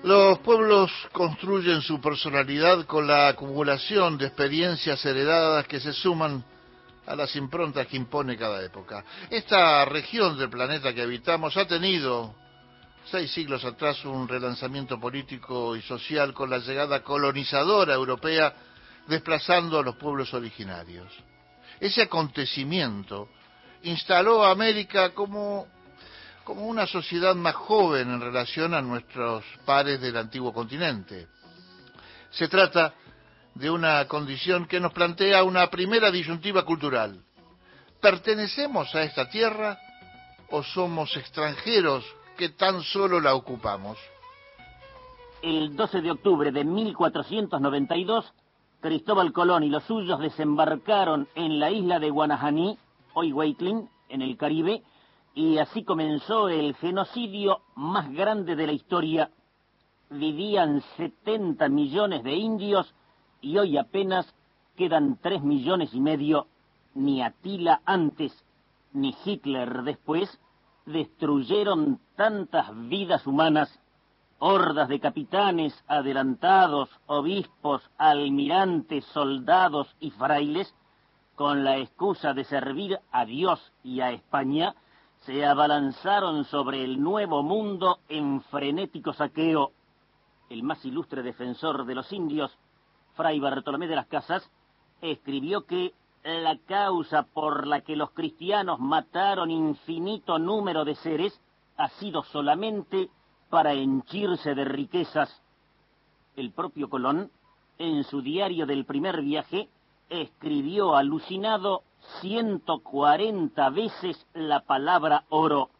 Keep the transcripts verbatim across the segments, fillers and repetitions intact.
Los pueblos construyen su personalidad con la acumulación de experiencias heredadas que se suman a las improntas que impone cada época. Esta región del planeta que habitamos ha tenido, seis siglos atrás, un relanzamiento político y social con la llegada colonizadora europea, desplazando a los pueblos originarios. Ese acontecimiento instaló a América como, como una sociedad más joven en relación a nuestros pares del antiguo continente. Se trata de una condición que nos plantea una primera disyuntiva cultural. ¿Pertenecemos a esta tierra o somos extranjeros que tan solo la ocupamos? El doce de octubre de mil cuatrocientos noventa y dos, Cristóbal Colón y los suyos desembarcaron en la isla de Guanajaní, hoy Weiklin, en el Caribe, y así comenzó el genocidio más grande de la historia. Vivían setenta millones de indios y hoy apenas quedan tres millones y medio. Ni Atila antes, ni Hitler después destruyeron tantas vidas humanas. Hordas de capitanes, adelantados, obispos, almirantes, soldados y frailes, con la excusa de servir a Dios y a España, se abalanzaron sobre el Nuevo Mundo en frenético saqueo. El más ilustre defensor de los indios, Fray Bartolomé de las Casas, escribió que la causa por la que los cristianos mataron infinito número de seres ha sido solamente para henchirse de riquezas. El propio Colón, en su diario del primer viaje, escribió alucinado ciento cuarenta veces la palabra oro.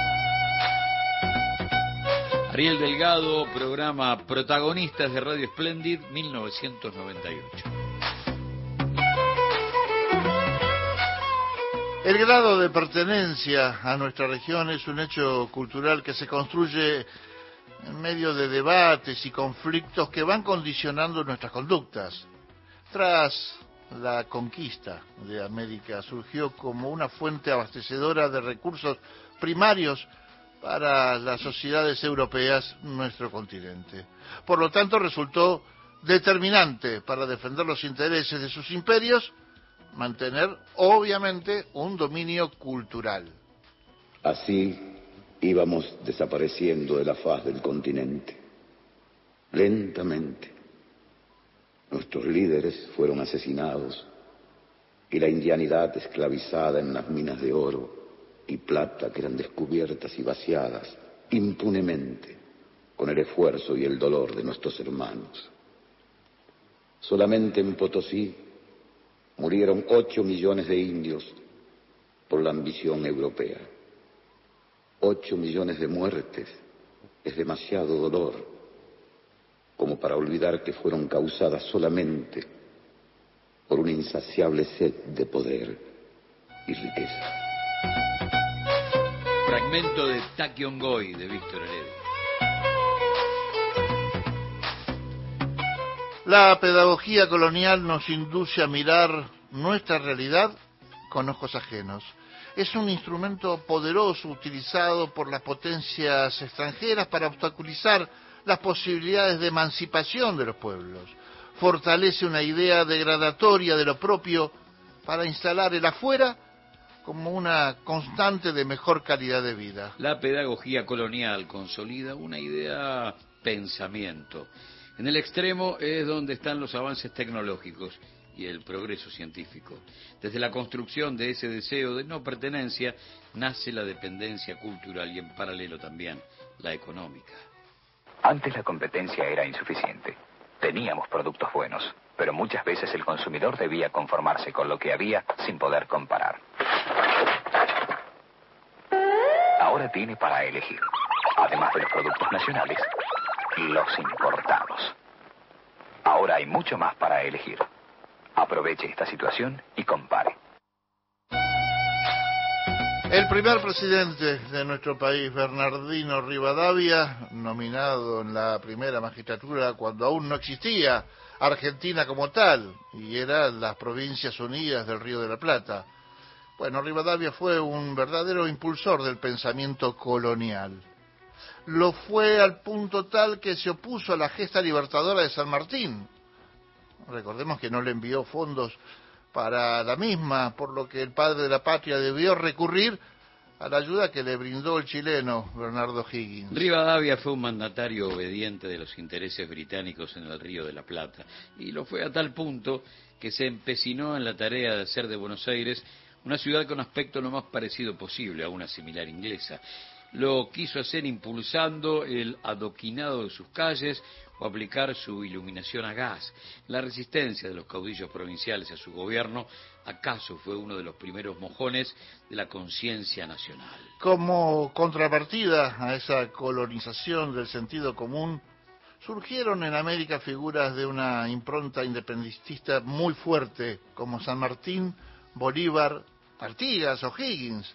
Ariel Delgado, programa Protagonistas de Radio Splendid, mil novecientos noventa y ocho. El grado de pertenencia a nuestra región es un hecho cultural que se construye en medio de debates y conflictos que van condicionando nuestras conductas. Tras la conquista de América surgió como una fuente abastecedora de recursos primarios para las sociedades europeas nuestro continente. Por lo tanto, resultó determinante para defender los intereses de sus imperios mantener, obviamente, un dominio cultural. Así íbamos desapareciendo de la faz del continente. Lentamente. Nuestros líderes fueron asesinados y la indianidad esclavizada en las minas de oro y plata que eran descubiertas y vaciadas impunemente con el esfuerzo y el dolor de nuestros hermanos. Solamente en Potosí murieron ocho millones de indios por la ambición europea. Ocho millones de muertes es demasiado dolor como para olvidar que fueron causadas solamente por una insaciable sed de poder y riqueza. Fragmento de Tachyon Goy de Víctor Heredia. La pedagogía colonial nos induce a mirar nuestra realidad con ojos ajenos. Es un instrumento poderoso utilizado por las potencias extranjeras para obstaculizar las posibilidades de emancipación de los pueblos. Fortalece una idea degradatoria de lo propio para instalar el afuera como una constante de mejor calidad de vida. La pedagogía colonial consolida una idea pensamiento. En el extremo es donde están los avances tecnológicos y el progreso científico. Desde la construcción de ese deseo de no pertenencia nace la dependencia cultural y en paralelo también la económica. Antes la competencia era insuficiente. Teníamos productos buenos, pero muchas veces el consumidor debía conformarse con lo que había sin poder comparar. Ahora tiene para elegir, además de los productos nacionales, los importados. Ahora hay mucho más para elegir. Aproveche esta situación y compare. El primer presidente de nuestro país, Bernardino Rivadavia, nominado en la primera magistratura cuando aún no existía Argentina como tal, y eran las Provincias Unidas del Río de la Plata. Bueno, Rivadavia fue un verdadero impulsor del pensamiento colonial. Lo fue al punto tal que se opuso a la gesta libertadora de San Martín. Recordemos que no le envió fondos para la misma, por lo que el padre de la patria debió recurrir a la ayuda que le brindó el chileno Bernardo Higgins. Rivadavia fue un mandatario obediente de los intereses británicos en el Río de la Plata, y lo fue a tal punto que se empecinó en la tarea de hacer de Buenos Aires una ciudad con aspecto lo más parecido posible a una similar inglesa. Lo quiso hacer impulsando el adoquinado de sus calles o aplicar su iluminación a gas. La resistencia de los caudillos provinciales a su gobierno acaso fue uno de los primeros mojones de la conciencia nacional. Como contrapartida a esa colonización del sentido común, surgieron en América figuras de una impronta independentista muy fuerte, como San Martín, Bolívar, Artigas o Higgins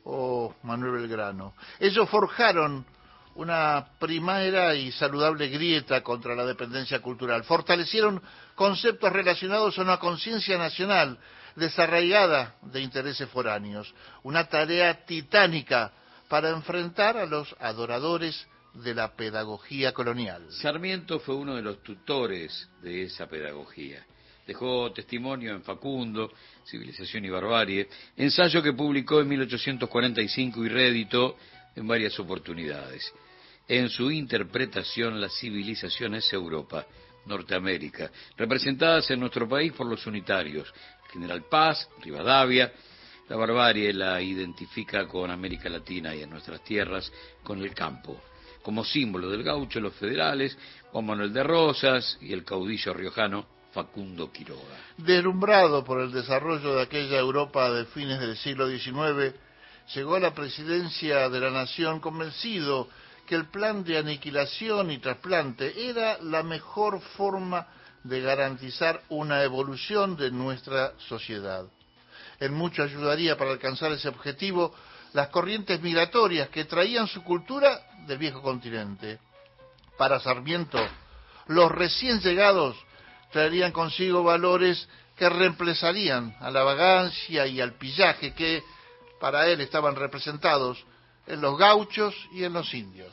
o Manuel Belgrano. Ellos forjaron una primera y saludable grieta contra la dependencia cultural. Fortalecieron conceptos relacionados a una conciencia nacional desarraigada de intereses foráneos. Una tarea titánica para enfrentar a los adoradores de la pedagogía colonial. Sarmiento fue uno de los tutores de esa pedagogía. Dejó testimonio en Facundo, Civilización y Barbarie, ensayo que publicó en mil ochocientos cuarenta y cinco y reeditó en varias oportunidades. En su interpretación, la civilización es Europa, Norteamérica, representadas en nuestro país por los unitarios, General Paz, Rivadavia. La barbarie la identifica con América Latina y en nuestras tierras con el campo. Como símbolo del gaucho, los federales, Juan Manuel de Rosas y el caudillo riojano Facundo Quiroga. Deslumbrado por el desarrollo de aquella Europa de fines del siglo diecinueve, llegó a la presidencia de la nación convencido que el plan de aniquilación y trasplante era la mejor forma de garantizar una evolución de nuestra sociedad. En mucho ayudaría para alcanzar ese objetivo las corrientes migratorias que traían su cultura del viejo continente. Para Sarmiento, los recién llegados traerían consigo valores que reemplazarían a la vagancia y al pillaje que para él estaban representados en los gauchos y en los indios.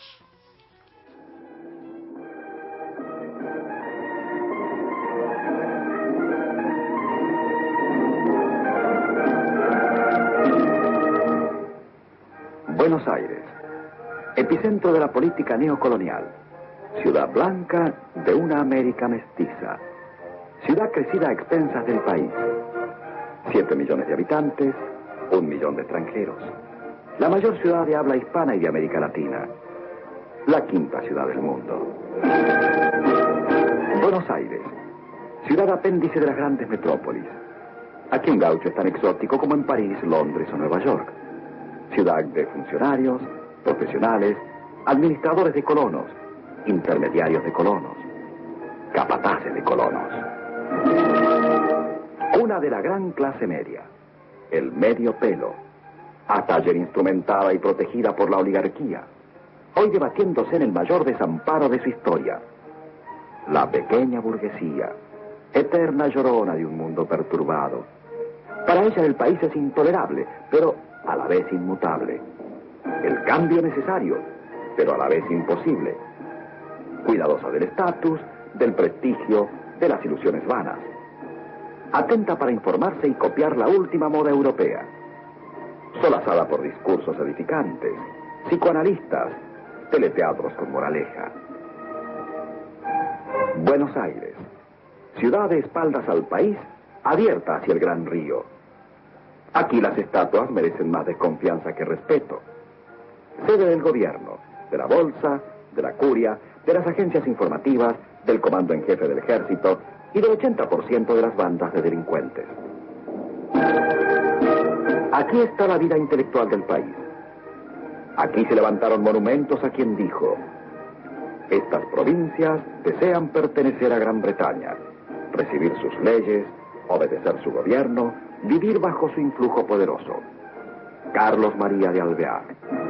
Buenos Aires, epicentro de la política neocolonial, ciudad blanca de una América mestiza, ciudad crecida a expensas del país, siete millones de habitantes, un millón de extranjeros, la mayor ciudad de habla hispana y de América Latina, la quinta ciudad del mundo. Buenos Aires, ciudad apéndice de las grandes metrópolis. Aquí un gaucho es tan exótico como en París, Londres o Nueva York. Ciudad de funcionarios, profesionales, administradores de colonos, intermediarios de colonos, capataces de colonos. Una de la gran clase media, el medio pelo, ataller instrumentada y protegida por la oligarquía, hoy debatiéndose en el mayor desamparo de su historia. La pequeña burguesía, eterna llorona de un mundo perturbado. Para ella el país es intolerable, pero a la vez inmutable. El cambio necesario, pero a la vez imposible. Cuidadosa del estatus, del prestigio, de las ilusiones vanas. Atenta para informarse y copiar la última moda europea. Solazada por discursos edificantes, psicoanalistas, teleteatros con moraleja. Buenos Aires, ciudad de espaldas al país, abierta hacia el gran río. Aquí las estatuas merecen más desconfianza que respeto. Sede del gobierno, de la bolsa, de la curia, de las agencias informativas, del comando en jefe del ejército y del ochenta por ciento de las bandas de delincuentes. Aquí está la vida intelectual del país. Aquí se levantaron monumentos a quien dijo: estas provincias desean pertenecer a Gran Bretaña, recibir sus leyes, obedecer su gobierno, vivir bajo su influjo poderoso. Carlos María de Alvear.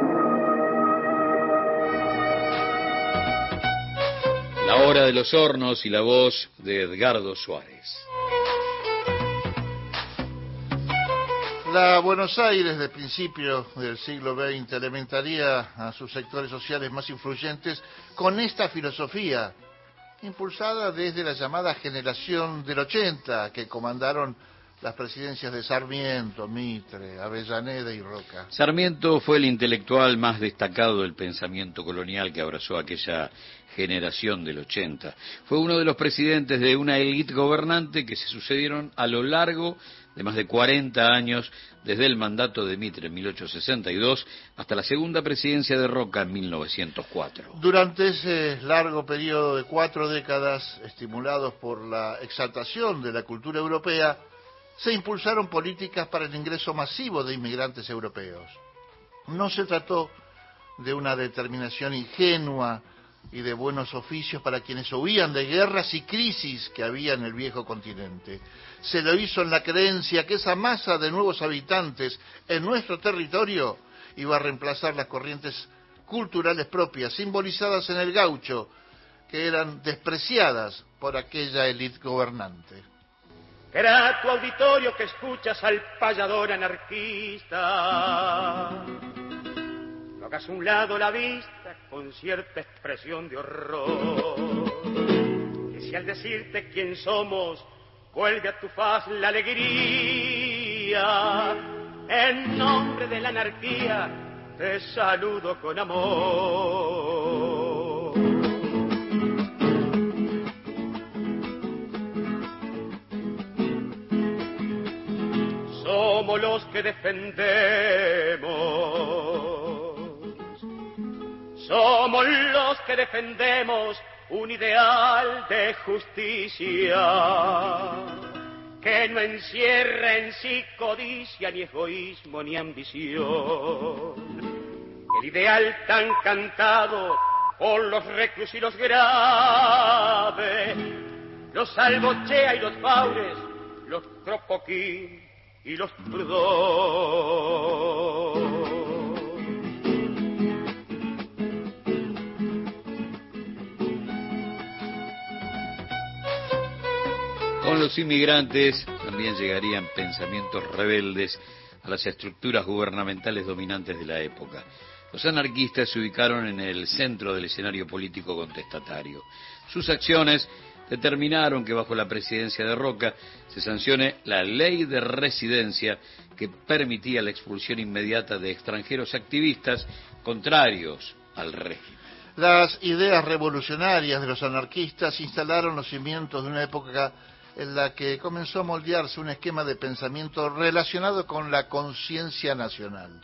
La hora de los hornos y la voz de Edgardo Suárez. La Buenos Aires de principios del siglo veinte alimentaría a sus sectores sociales más influyentes con esta filosofía, impulsada desde la llamada generación del ochenta, que comandaron las presidencias de Sarmiento, Mitre, Avellaneda y Roca. Sarmiento fue el intelectual más destacado del pensamiento colonial que abrazó aquella generación del ochenta. Fue uno de los presidentes de una élite gobernante que se sucedieron a lo largo de más de cuarenta años, desde el mandato de Mitre en mil ochocientos sesenta y dos hasta la segunda presidencia de Roca en mil novecientos cuatro. Durante ese largo periodo de cuatro décadas, estimulados por la exaltación de la cultura europea, se impulsaron políticas para el ingreso masivo de inmigrantes europeos. No se trató de una determinación ingenua y de buenos oficios para quienes huían de guerras y crisis que había en el viejo continente. Se lo hizo en la creencia que esa masa de nuevos habitantes en nuestro territorio iba a reemplazar las corrientes culturales propias, simbolizadas en el gaucho, que eran despreciadas por aquella élite gobernante. Grato auditorio que escuchas al payador anarquista, no hagas a un lado la vista con cierta expresión de horror, que si al decirte quién somos vuelve a tu faz la alegría, en nombre de la anarquía te saludo con amor. Somos los que defendemos, somos los que defendemos un ideal de justicia que no encierra en sí codicia, ni egoísmo, ni ambición. El ideal tan cantado por los reclus y los graves, los Salvochea y los Faures, los Kropokin y los Proudhon. Con los inmigrantes también llegarían pensamientos rebeldes a las estructuras gubernamentales dominantes de la época. Los anarquistas se ubicaron en el centro del escenario político contestatario. Sus acciones determinaron que bajo la presidencia de Roca se sancione la ley de residencia que permitía la expulsión inmediata de extranjeros activistas contrarios al régimen. Las ideas revolucionarias de los anarquistas instalaron los cimientos de una época en la que comenzó a moldearse un esquema de pensamiento relacionado con la conciencia nacional.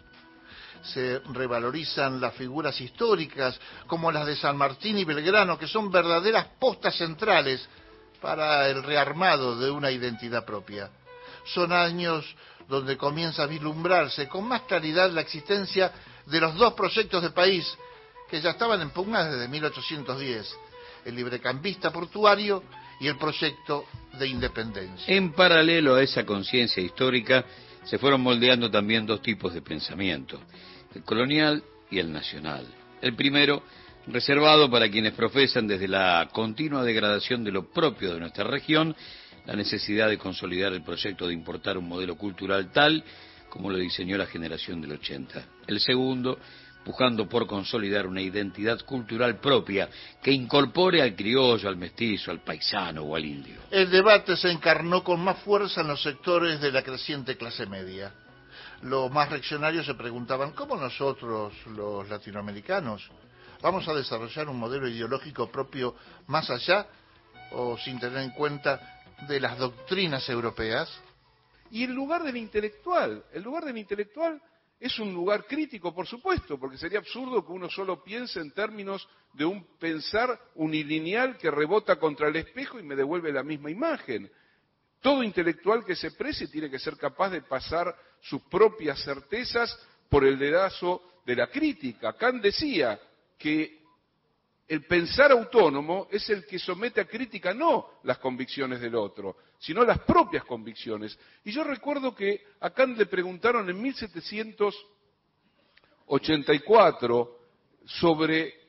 Se revalorizan las figuras históricas como las de San Martín y Belgrano, que son verdaderas postas centrales para el rearmado de una identidad propia. Son años donde comienza a vislumbrarse con más claridad la existencia de los dos proyectos de país que ya estaban en pugna desde mil ochocientos diez, el librecambista portuario y el proyecto de independencia. En paralelo a esa conciencia histórica se fueron moldeando también dos tipos de pensamiento, el colonial y el nacional. El primero, reservado para quienes profesan desde la continua degradación de lo propio de nuestra región, la necesidad de consolidar el proyecto de importar un modelo cultural tal como lo diseñó la generación del ochenta. El segundo, pujando por consolidar una identidad cultural propia que incorpore al criollo, al mestizo, al paisano o al indio. El debate se encarnó con más fuerza en los sectores de la creciente clase media. Los más reaccionarios se preguntaban, ¿cómo nosotros, los latinoamericanos, vamos a desarrollar un modelo ideológico propio más allá o sin tener en cuenta de las doctrinas europeas? Y el lugar del intelectual, el lugar del intelectual es un lugar crítico, por supuesto, porque sería absurdo que uno solo piense en términos de un pensar unilineal que rebota contra el espejo y me devuelve la misma imagen. Todo intelectual que se precie tiene que ser capaz de pasar sus propias certezas por el dedazo de la crítica. Kant decía que el pensar autónomo es el que somete a crítica no las convicciones del otro, sino las propias convicciones. Y yo recuerdo que a Kant le preguntaron en mil setecientos ochenta y cuatro sobre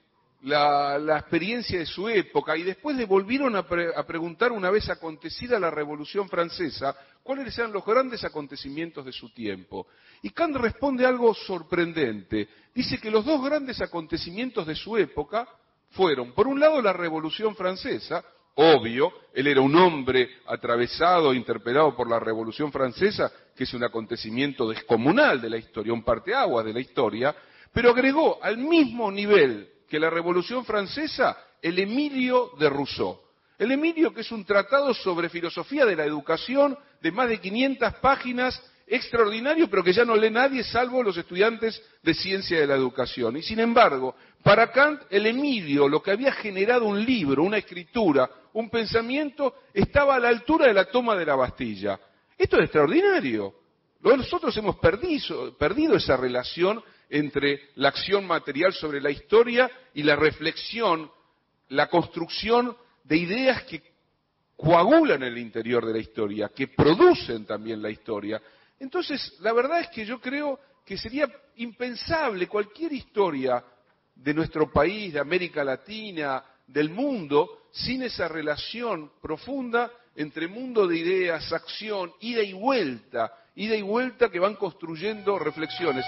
la, la experiencia de su época y después le volvieron a, pre, a preguntar una vez acontecida la Revolución Francesa cuáles eran los grandes acontecimientos de su tiempo. Y Kant responde algo sorprendente. Dice que los dos grandes acontecimientos de su época fueron, por un lado, la Revolución Francesa. Obvio, él era un hombre atravesado, interpelado por la Revolución Francesa, que es un acontecimiento descomunal de la historia, un parteaguas de la historia, pero agregó al mismo nivel que la Revolución Francesa el Emilio de Rousseau. El Emilio, que es un tratado sobre filosofía de la educación de más de quinientas páginas, extraordinario, pero que ya no lee nadie salvo los estudiantes de ciencia de la educación. Y sin embargo, para Kant, el Emilio, lo que había generado un libro, una escritura, un pensamiento, estaba a la altura de la toma de la Bastilla. Esto es extraordinario. Nosotros hemos perdido, perdido esa relación entre la acción material sobre la historia y la reflexión, la construcción de ideas que coagulan el interior de la historia, que producen también la historia. Entonces, la verdad es que yo creo que sería impensable cualquier historia de nuestro país, de América Latina, del mundo, sin esa relación profunda entre mundo de ideas, acción, ida y vuelta, ida y vuelta que van construyendo reflexiones.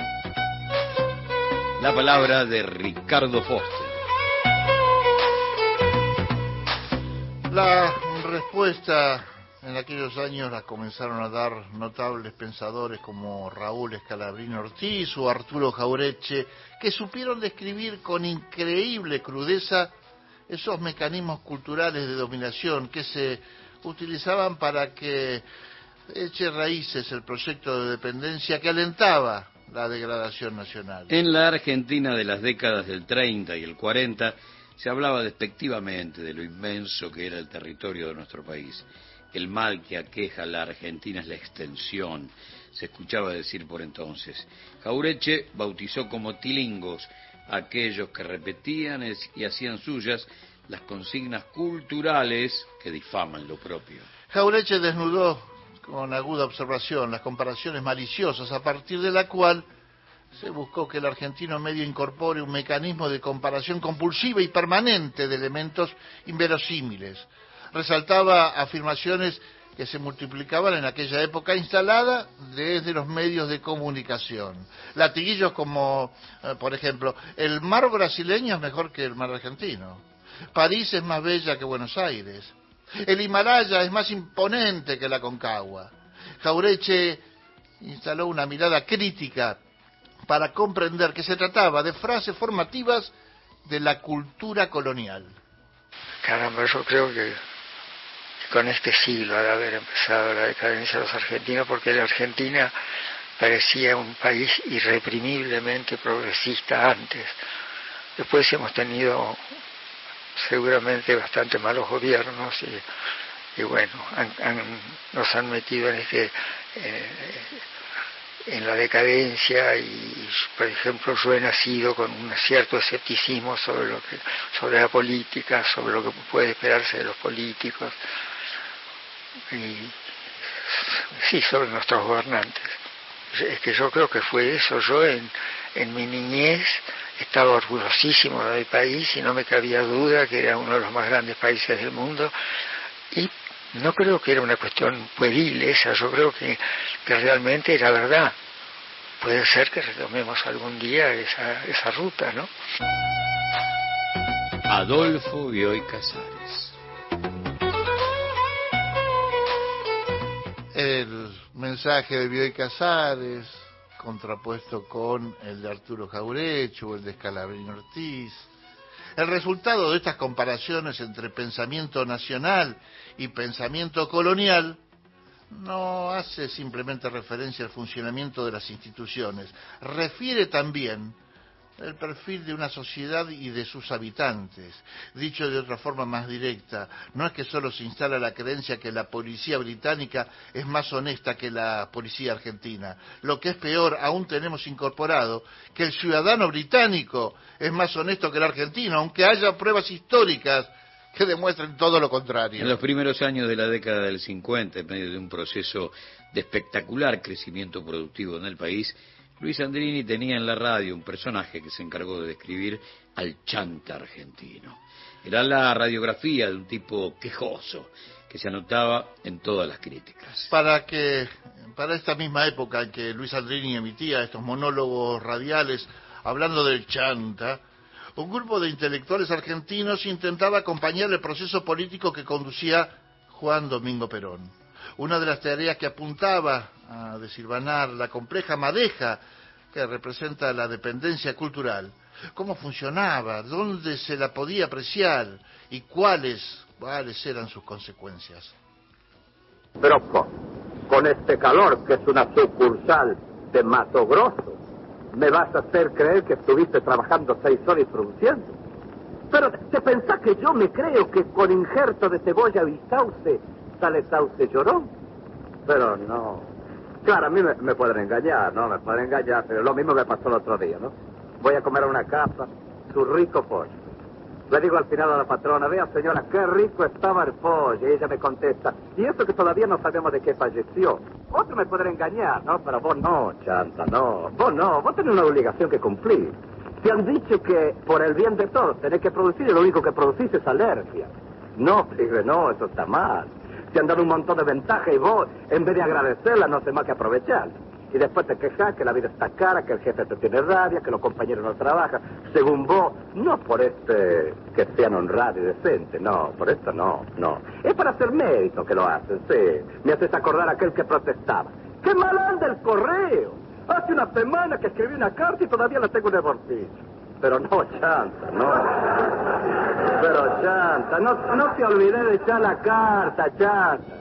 La palabra de Ricardo Foster. La respuesta en aquellos años la comenzaron a dar notables pensadores como Raúl Scalabrini Ortiz o Arturo Jauretche, que supieron describir con increíble crudeza esos mecanismos culturales de dominación que se utilizaban para que eche raíces el proyecto de dependencia que alentaba la degradación nacional. En la Argentina de las décadas del treinta y el cuarenta se hablaba despectivamente de lo inmenso que era el territorio de nuestro país. El mal que aqueja a la Argentina es la extensión, se escuchaba decir por entonces. Jauretche bautizó como tilingos a aquellos que repetían y hacían suyas las consignas culturales que difaman lo propio. Jauretche desnudó con aguda observación las comparaciones maliciosas a partir de la cual se buscó que el argentino medio incorpore un mecanismo de comparación compulsiva y permanente de elementos inverosímiles. Resaltaba afirmaciones que se multiplicaban en aquella época instalada desde los medios de comunicación. Latiguillos como, eh, por ejemplo, el mar brasileño es mejor que el mar argentino. París es más bella que Buenos Aires. El Himalaya es más imponente que la Concagua. Jauretche instaló una mirada crítica para comprender que se trataba de frases formativas de la cultura colonial. Caramba, yo creo que con este siglo ha de haber empezado la decadencia de los argentinos, porque la Argentina parecía un país irreprimiblemente progresista antes. Después hemos tenido seguramente bastante malos gobiernos y, y bueno, han, han, nos han metido en este eh, en la decadencia y, por ejemplo, yo he nacido con un cierto escepticismo sobre lo que, sobre la política, sobre lo que puede esperarse de los políticos y sí, sobre nuestros gobernantes. Es que yo creo que fue eso. Yo en, en mi niñez estaba orgullosísimo de mi país y no me cabía duda que era uno de los más grandes países del mundo, y no creo que era una cuestión pueril esa, yo creo que, que realmente era verdad. Puede ser que retomemos algún día esa, esa ruta, ¿no? Adolfo Bioy Casares. El mensaje de Bioy Casares, contrapuesto con el de Arturo Jauretche o el de Scalabrini Ortiz. El resultado de estas comparaciones entre pensamiento nacional y pensamiento colonial no hace simplemente referencia al funcionamiento de las instituciones, refiere también el perfil de una sociedad y de sus habitantes. Dicho de otra forma más directa, no es que solo se instala la creencia que la policía británica es más honesta que la policía argentina. Lo que es peor, aún tenemos incorporado que el ciudadano británico es más honesto que el argentino, aunque haya pruebas históricas que demuestren todo lo contrario. En los primeros años de la década del cincuenta, en medio de un proceso de espectacular crecimiento productivo en el país, Luis Andrini tenía en la radio un personaje que se encargó de describir al chanta argentino. Era la radiografía de un tipo quejoso que se anotaba en todas las críticas. Para que, para esta misma época en que Luis Andrini emitía estos monólogos radiales hablando del chanta, un grupo de intelectuales argentinos intentaba acompañar el proceso político que conducía Juan Domingo Perón. Una de las tareas que apuntaba a desilvanar la compleja madeja que representa la dependencia cultural. ¿Cómo funcionaba? ¿Dónde se la podía apreciar? ¿Y cuáles, cuáles eran sus consecuencias? Pero con, con este calor, que es una sucursal de Mato Grosso, me vas a hacer creer que estuviste trabajando seis horas y produciendo. Pero te pensás que yo me creo que con injerto de cebolla y sauce sale sauce llorón. Pero no. Claro, a mí me, me pueden engañar, ¿no? Me pueden engañar, pero lo mismo me pasó el otro día, ¿no? Voy a comer a una casa, su rico pollo. Le digo al final a la patrona, vea señora, qué rico estaba el pollo. Y ella me contesta, y eso que todavía no sabemos de qué falleció. Otro me podrá engañar, ¿no? Pero vos no, chanta, no. Vos no, vos tenés una obligación que cumplir. Te han dicho que por el bien de todos tenés que producir y lo único que producís es alergia. No, pibe, no, eso está mal. Te han dado un montón de ventajas y vos, en vez de agradecerla, no haces más que aprovechar. Y después te quejas que la vida está cara, que el jefe te tiene rabia, que los compañeros no trabajan. Según vos, no por este que sean honrados y decentes, no, por esto no, no. Es para hacer mérito que lo hacen, sí. Me haces acordar a aquel que protestaba. ¡Qué mal anda el correo! Hace una semana que escribí una carta y todavía la tengo en el bolsillo. Pero no, chanta, no. Pero chanta, no, no te olvides de echar la carta, chanta.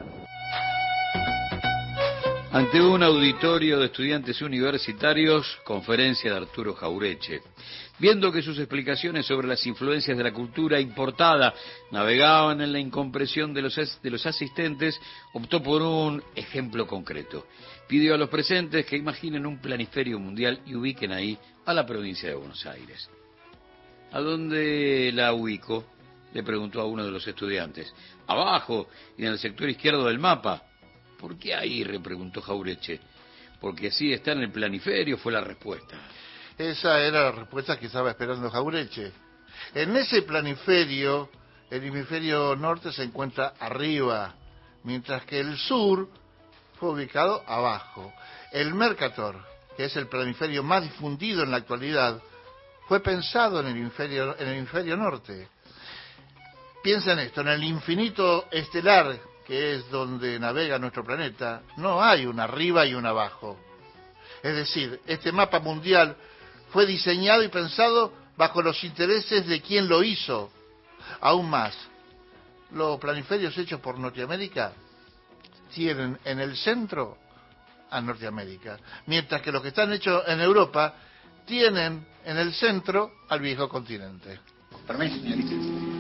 Ante un auditorio de estudiantes universitarios, conferencia de Arturo Jauretche. Viendo que sus explicaciones sobre las influencias de la cultura importada navegaban en la incomprensión de los, de los asistentes, optó por un ejemplo concreto. Pidió a los presentes que imaginen un planiferio mundial y ubiquen ahí a la provincia de Buenos Aires. ¿A dónde la ubico?, le preguntó a uno de los estudiantes. Abajo y en el sector izquierdo del mapa. ¿Por qué ahí?, repreguntó Jauretche. Porque así está en el planiferio, fue la respuesta. Esa era la respuesta que estaba esperando Jauretche. En ese planiferio, el hemisferio norte se encuentra arriba, mientras que el sur fue ubicado abajo. El Mercator, que es el planiferio más difundido en la actualidad, fue pensado en el hemisferio, en el hemisferio norte. Piensa en esto, en el infinito estelar, que es donde navega nuestro planeta, no hay un arriba y un abajo. Es decir, este mapa mundial fue diseñado y pensado bajo los intereses de quien lo hizo. Aún más, los planiferios hechos por Norteamérica tienen en el centro a Norteamérica, mientras que los que están hechos en Europa tienen en el centro al viejo continente. Permiso, señorita.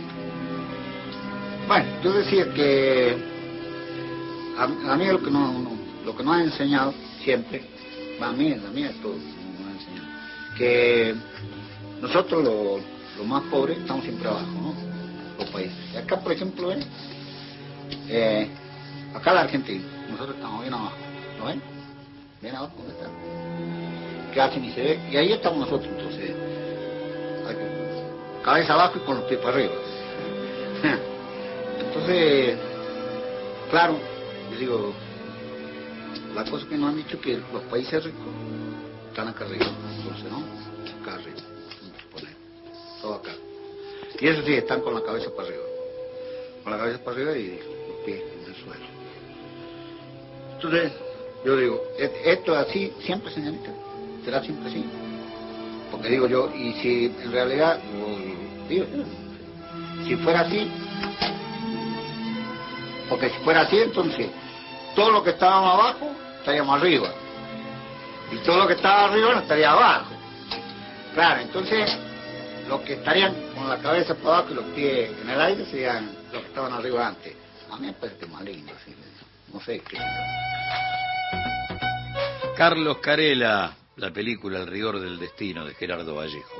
Bueno, yo decía que a, a mí lo que no, no, lo que nos ha enseñado siempre, a mí, a mí es todo, nos ha enseñado, que nosotros los, los más pobres estamos siempre abajo, ¿no? Los países. Y acá, por ejemplo, ¿eh? Eh, acá la Argentina, nosotros estamos bien abajo, ¿lo ven? Bien abajo, ¿dónde están? Casi ni se ve, y ahí estamos nosotros, entonces, cabeza abajo y con los pies para arriba. Entonces, claro, yo digo, la cosa que nos han dicho es que los países ricos están acá arriba, entonces, ¿no? Acá arriba, poner, todo acá. Y eso sí, están con la cabeza para arriba, con la cabeza para arriba y los pies en el suelo. Entonces, yo digo, esto es así siempre, señorita, será siempre así. Porque digo yo, y si en realidad, digo, si fuera así, porque si fuera así, entonces, todo lo que estábamos abajo, estaríamos arriba. Y todo lo que estaba arriba, no estaría abajo. Claro, entonces, los que estarían con la cabeza para abajo y los pies en el aire serían los que estaban arriba antes. A mí me parece más lindo, así, no sé qué. Carlos Carela, la película El rigor del destino, de Gerardo Vallejo.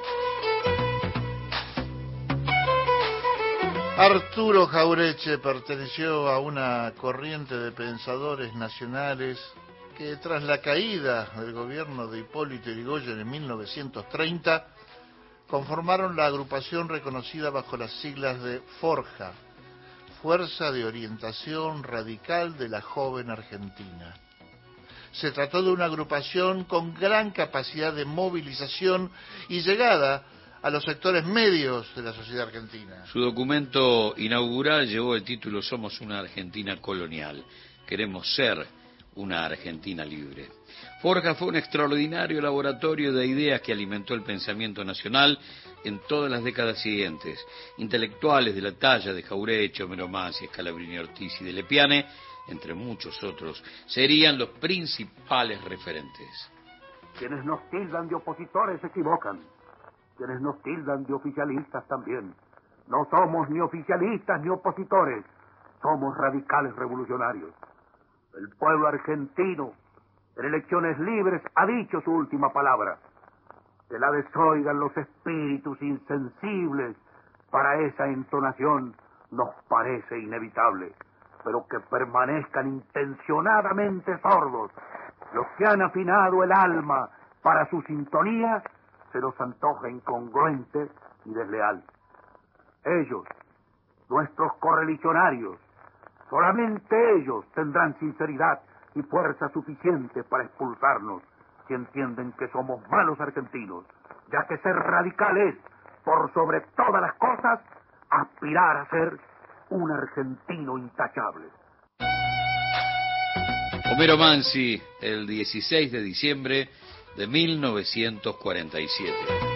Arturo Jauretche perteneció a una corriente de pensadores nacionales que tras la caída del gobierno de Hipólito Yrigoyen en mil novecientos treinta, conformaron la agrupación reconocida bajo las siglas de Forja, Fuerza de Orientación Radical de la Joven Argentina. Se trató de una agrupación con gran capacidad de movilización y llegada a los sectores medios de la sociedad argentina. Su documento inaugural llevó el título Somos una Argentina colonial. Queremos ser una Argentina libre. Forja fue un extraordinario laboratorio de ideas que alimentó el pensamiento nacional en todas las décadas siguientes. Intelectuales de la talla de Jauretche, Homero Mansi, Scalabrini Ortiz y de Lepiane, entre muchos otros, serían los principales referentes. Quienes nos tildan de opositores se equivocan. Quienes nos tildan de oficialistas también. No somos ni oficialistas ni opositores. Somos radicales revolucionarios. El pueblo argentino, en elecciones libres, ha dicho su última palabra. Que la desoigan los espíritus insensibles. Para esa entonación nos parece inevitable. Pero que permanezcan intencionadamente sordos los que han afinado el alma para su sintonía, se nos antoja incongruente y desleal. Ellos, nuestros correligionarios, solamente ellos tendrán sinceridad y fuerza suficiente para expulsarnos si entienden que somos malos argentinos, ya que ser radical es, por sobre todas las cosas, aspirar a ser un argentino intachable. Homero Mansi, el dieciséis de diciembre de mil novecientos cuarenta y siete.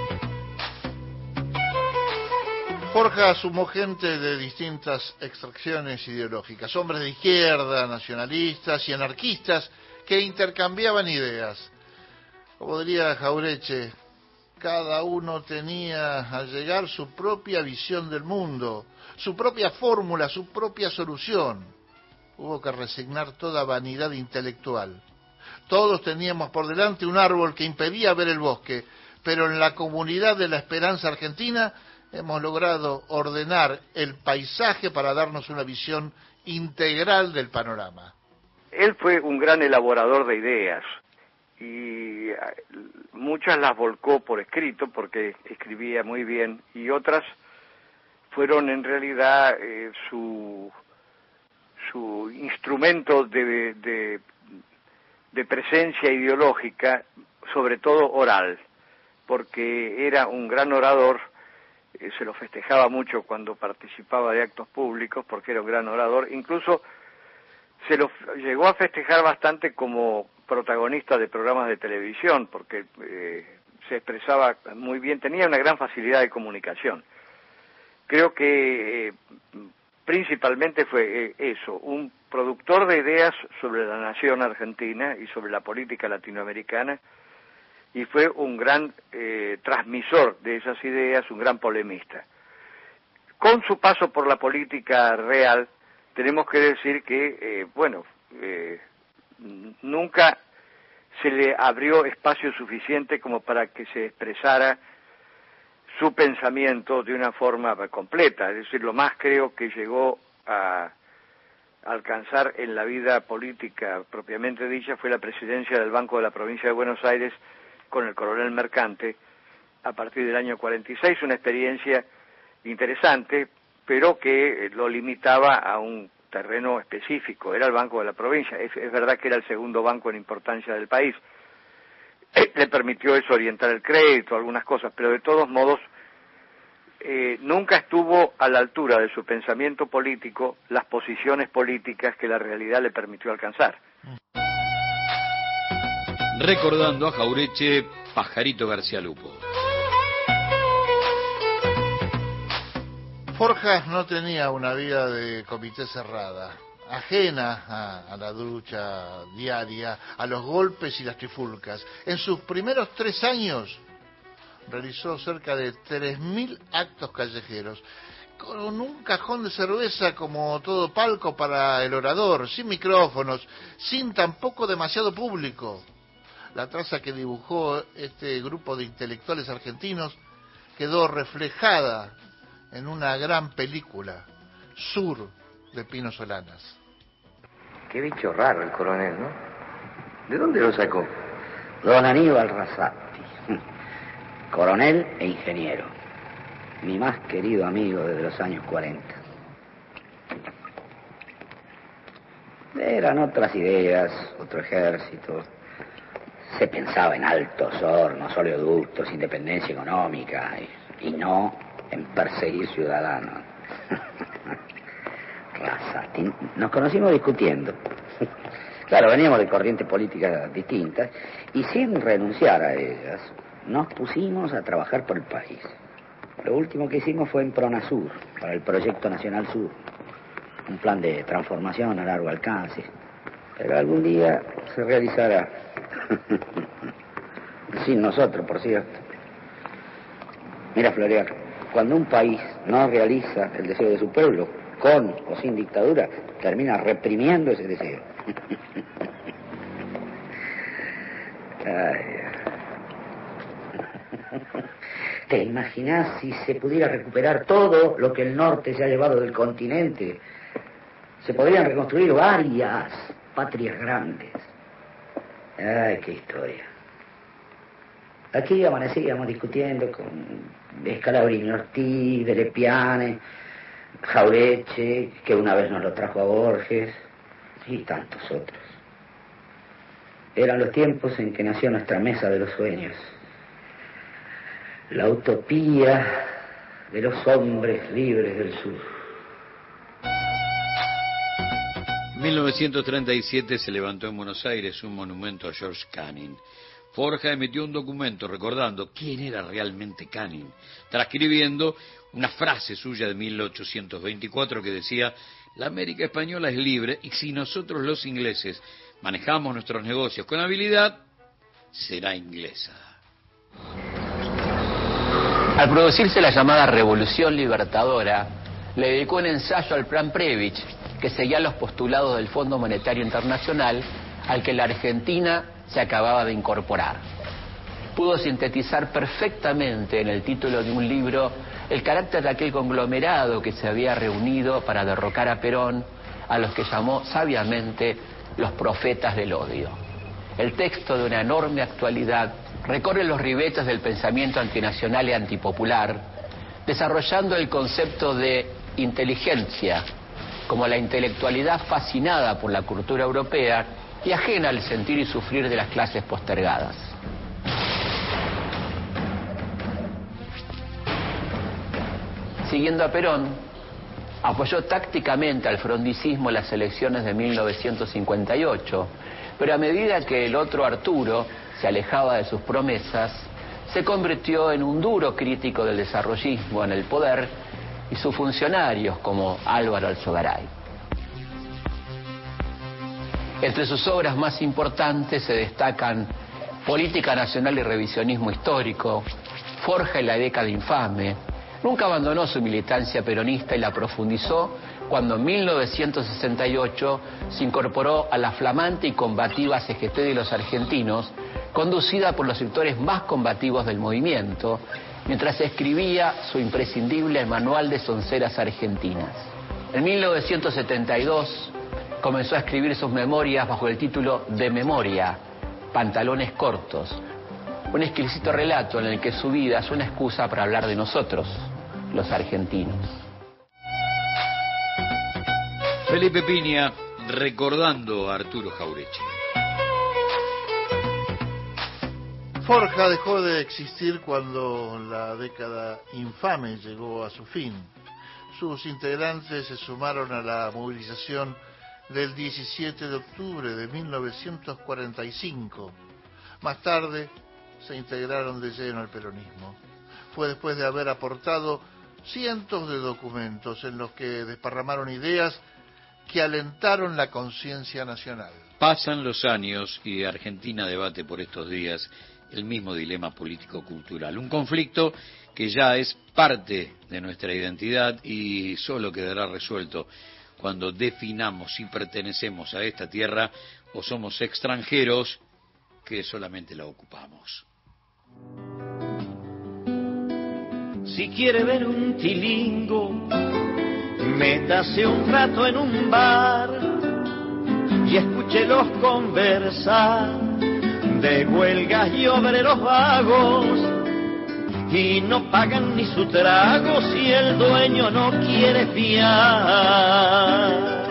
Forja sumó gente de distintas extracciones ideológicas, hombres de izquierda, nacionalistas y anarquistas que intercambiaban ideas. Como diría Jauretche, cada uno tenía al llegar su propia visión del mundo, su propia fórmula, su propia solución. Hubo que resignar toda vanidad intelectual. Todos teníamos por delante un árbol que impedía ver el bosque, pero en la comunidad de la esperanza argentina hemos logrado ordenar el paisaje para darnos una visión integral del panorama. Él fue un gran elaborador de ideas y muchas las volcó por escrito porque escribía muy bien y otras fueron en realidad eh, su su instrumento de, de, de presencia ideológica, sobre todo oral, porque era un gran orador, eh, se lo festejaba mucho cuando participaba de actos públicos, porque era un gran orador, incluso se lo llegó a festejar bastante como protagonista de programas de televisión, porque eh, se expresaba muy bien, tenía una gran facilidad de comunicación. Creo que eh, principalmente fue eh, eso, un productor de ideas sobre la nación argentina y sobre la política latinoamericana, y fue un gran eh, transmisor de esas ideas, un gran polemista. Con su paso por la política real, tenemos que decir que, eh, bueno, eh, nunca se le abrió espacio suficiente como para que se expresara su pensamiento de una forma completa, es decir, lo más creo que llegó a alcanzar en la vida política propiamente dicha fue la presidencia del Banco de la Provincia de Buenos Aires con el coronel Mercante a partir del año cuarenta y seis, una experiencia interesante, pero que lo limitaba a un terreno específico, era el Banco de la Provincia, es, es verdad que era el segundo banco en importancia del país. Le permitió eso orientar el crédito, algunas cosas, pero de todos modos eh, nunca estuvo a la altura de su pensamiento político las posiciones políticas que la realidad le permitió alcanzar. Recordando a Jauretche, Pajarito García Lupo. Forja no tenía una vida de comité cerrada, ajena a, a la lucha diaria, a los golpes y las trifulcas. En sus primeros tres años realizó cerca de tres mil actos callejeros, con un cajón de cerveza como todo palco para el orador, sin micrófonos, sin tampoco demasiado público. La traza que dibujó este grupo de intelectuales argentinos quedó reflejada en una gran película, Sur, de Pino Solanas. Qué bicho raro el coronel, ¿no? ¿De dónde lo sacó? Don Aníbal Razzati, coronel e ingeniero, mi más querido amigo desde los años cuarenta. Eran otras ideas, otro ejército. Se pensaba en altos hornos, oleoductos, independencia económica y, y no en perseguir ciudadanos. Razzati, nos conocimos discutiendo. Claro, veníamos de corrientes políticas distintas y sin renunciar a ellas nos pusimos a trabajar por el país. Lo último que hicimos fue en Pronasur, para el Proyecto Nacional Sur, un plan de transformación a largo alcance, pero algún día se realizará. Sin nosotros, por cierto. Mira, Floreal, cuando un país no realiza el deseo de su pueblo, con o sin dictadura, termina reprimiendo ese deseo. Ay. ¿Te imaginas si se pudiera recuperar todo lo que el norte se ha llevado del continente? Se podrían reconstruir varias patrias grandes. Ay, qué historia. Aquí amanecíamos discutiendo con Scalabrini Ortiz, de Lepiane, Jaureche, que una vez nos lo trajo a Borges, y tantos otros. Eran los tiempos en que nació nuestra mesa de los sueños. La utopía de los hombres libres del sur. En mil novecientos treinta y siete se levantó en Buenos Aires un monumento a George Canning. Forja emitió un documento recordando quién era realmente Canning, transcribiendo una frase suya de mil ochocientos veinticuatro que decía: la América española es libre y si nosotros los ingleses manejamos nuestros negocios con habilidad, será inglesa. Al producirse la llamada Revolución Libertadora, le dedicó un ensayo al Plan Previch, que seguía los postulados del Fondo Monetario Internacional, al que la Argentina se acababa de incorporar. Pudo sintetizar perfectamente en el título de un libro el carácter de aquel conglomerado que se había reunido para derrocar a Perón, a los que llamó sabiamente los profetas del odio. El texto, de una enorme actualidad, recorre los ribetes del pensamiento antinacional y antipopular, desarrollando el concepto de inteligencia como la intelectualidad fascinada por la cultura europea y ajena al sentir y sufrir de las clases postergadas. Siguiendo a Perón, apoyó tácticamente al frondicismo en las elecciones de mil novecientos cincuenta y ocho, pero a medida que el otro Arturo se alejaba de sus promesas, se convirtió en un duro crítico del desarrollismo en el poder y sus funcionarios como Álvaro Alzogaray. Entre sus obras más importantes se destacan Política Nacional y Revisionismo Histórico, Forja y la década infame. Nunca abandonó su militancia peronista y la profundizó cuando en mil novecientos sesenta y ocho se incorporó a la flamante y combativa C G T de los argentinos, conducida por los sectores más combativos del movimiento, mientras escribía su imprescindible Manual de Sonceras Argentinas. En mil novecientos setenta y dos comenzó a escribir sus memorias bajo el título De Memoria, Pantalones Cortos, un exquisito relato en el que su vida es una excusa para hablar de nosotros, los argentinos. Felipe Piña recordando a Arturo Jaureche. Forja dejó de existir cuando la década infame llegó a su fin. Sus integrantes se sumaron a la movilización del diecisiete de octubre de mil novecientos cuarenta y cinco. Más tarde se integraron de lleno al peronismo. Fue después de haber aportado cientos de documentos en los que desparramaron ideas que alentaron la conciencia nacional. Pasan los años y Argentina debate por estos días el mismo dilema político-cultural, un conflicto que ya es parte de nuestra identidad y solo quedará resuelto cuando definamos si pertenecemos a esta tierra o somos extranjeros que solamente la ocupamos. Si quiere ver un tilingo, métase un rato en un bar. y escúchelos conversar de huelgas y obreros vagos, y no pagan ni su trago si el dueño no quiere fiar.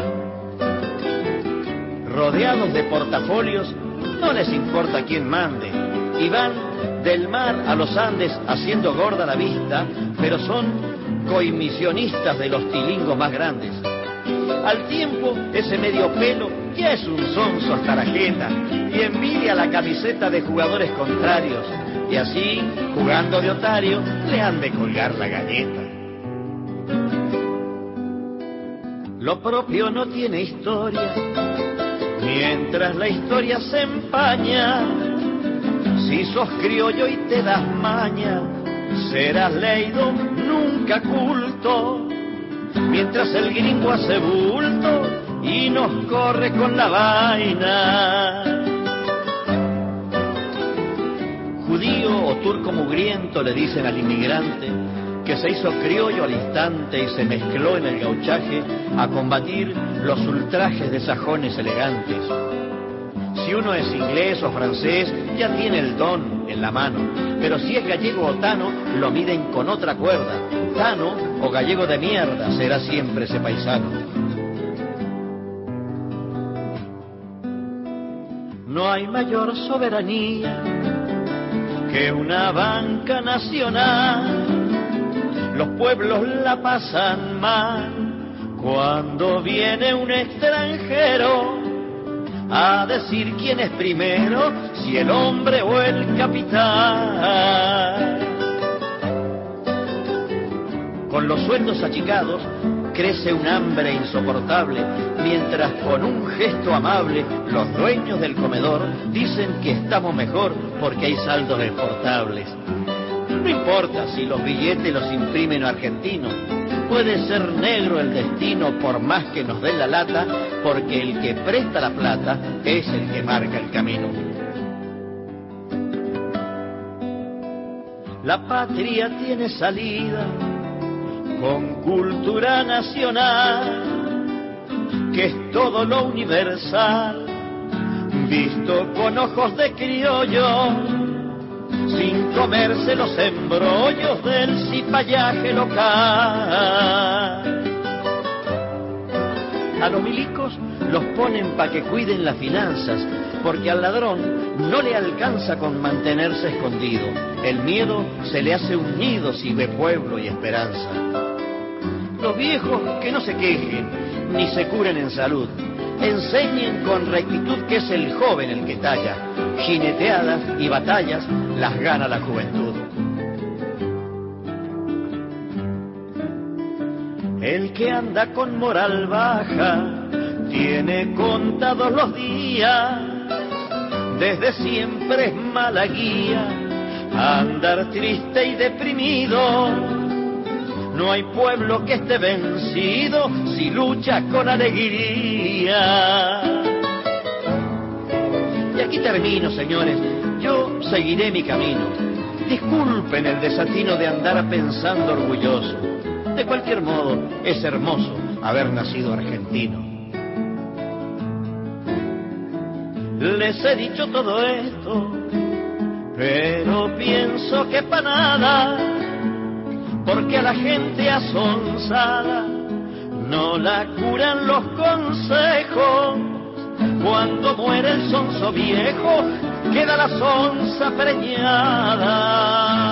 Rodeados de portafolios, no les importa quién mande, y van del mar a los Andes haciendo gorda la vista, pero son coimisionistas de los tilingos más grandes. Al tiempo, ese medio pelo ya es un sonso hasta la jeta y envidia la camiseta de jugadores contrarios, y así, jugando de otario, le han de colgar la galleta. Lo propio no tiene historia, mientras la historia se empaña. Si sos criollo y te das maña, serás leído, nunca culto. Mientras el gringo hace bulto y nos corre con la vaina. Judío o turco mugriento le dicen al inmigrante que se hizo criollo al instante y se mezcló en el gauchaje a combatir los ultrajes de sajones elegantes. Si uno es inglés o francés, ya tiene el don en la mano, pero si es gallego o tano, lo miden con otra cuerda. Tano o gallego de mierda será siempre ese paisano. No hay mayor soberanía que una banca nacional. Los pueblos la pasan mal cuando viene un extranjero a decir quién es primero, si el hombre o el capital. Con los sueldos achicados crece un hambre insoportable, mientras con un gesto amable los dueños del comedor dicen que estamos mejor porque hay saldos exportables. No importa si los billetes los imprimen argentinos, puede ser negro el destino por más que nos den la lata, porque el que presta la plata es el que marca el camino. La patria tiene salida con cultura nacional, que es todo lo universal, visto con ojos de criollo, sin comerse los embrollos del cipallaje local. A los milicos los ponen pa' que cuiden las finanzas, porque al ladrón no le alcanza con mantenerse escondido. El miedo se le hace un nido si ve pueblo y esperanza. Los viejos que no se quejen, ni se curen en salud, enseñen con rectitud que es el joven el que talla. Jineteadas y batallas las gana la juventud. El que anda con moral baja tiene contados los días, desde siempre es mala guía andar triste y deprimido. No hay pueblo que esté vencido si lucha con alegría. Y aquí termino, señores. Yo seguiré mi camino. Disculpen el desatino de andar pensando orgulloso. De cualquier modo, es hermoso haber nacido argentino. Les he dicho todo esto, pero pienso que pa' nada, porque a la gente asonsada no la curan los consejos. Cuando muere el sonso viejo, queda la sonza preñada.